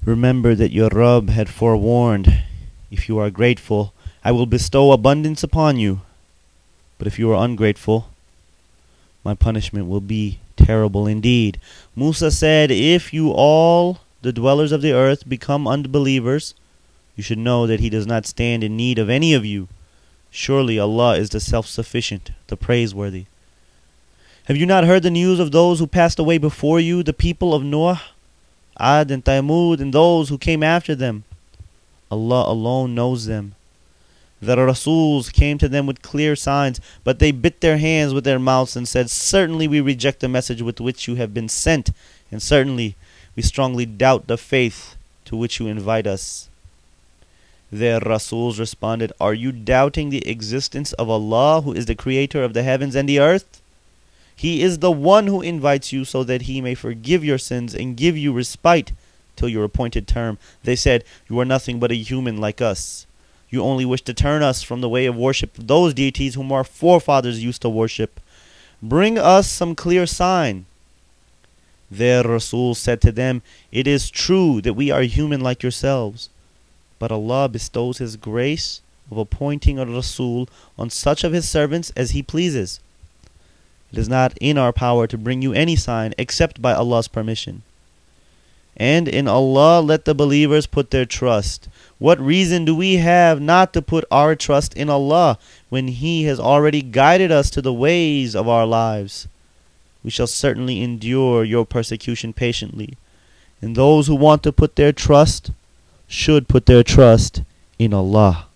Remember that your Rabb had forewarned, if you are grateful, I will bestow abundance upon you. But if you are ungrateful, my punishment will be terrible indeed. Musa said, if you all, the dwellers of the earth, become unbelievers, you should know that He does not stand in need of any of you. Surely Allah is the self-sufficient, the praiseworthy. Have you not heard the news of those who passed away before you, the people of Noah, Ad and Thamud, and those who came after them? Allah alone knows them. The Rasuls came to them with clear signs, but they bit their hands with their mouths and said, certainly we reject the message with which you have been sent, and certainly we strongly doubt the faith to which you invite us. Their Rasuls responded, are you doubting the existence of Allah, who is the creator of the heavens and the earth? He is the one who invites you so that He may forgive your sins and give you respite till your appointed term. They said, you are nothing but a human like us. You only wish to turn us from the way of worship of those deities whom our forefathers used to worship. Bring us some clear sign. Their Rasul said to them, it is true that we are human like yourselves, but Allah bestows His grace of appointing a Rasul on such of His servants as He pleases. It is not in our power to bring you any sign except by Allah's permission. And in Allah let the believers put their trust. What reason do we have not to put our trust in Allah when He has already guided us to the ways of our lives? We shall certainly endure your persecution patiently. And those who want to put their trust should put their trust in Allah.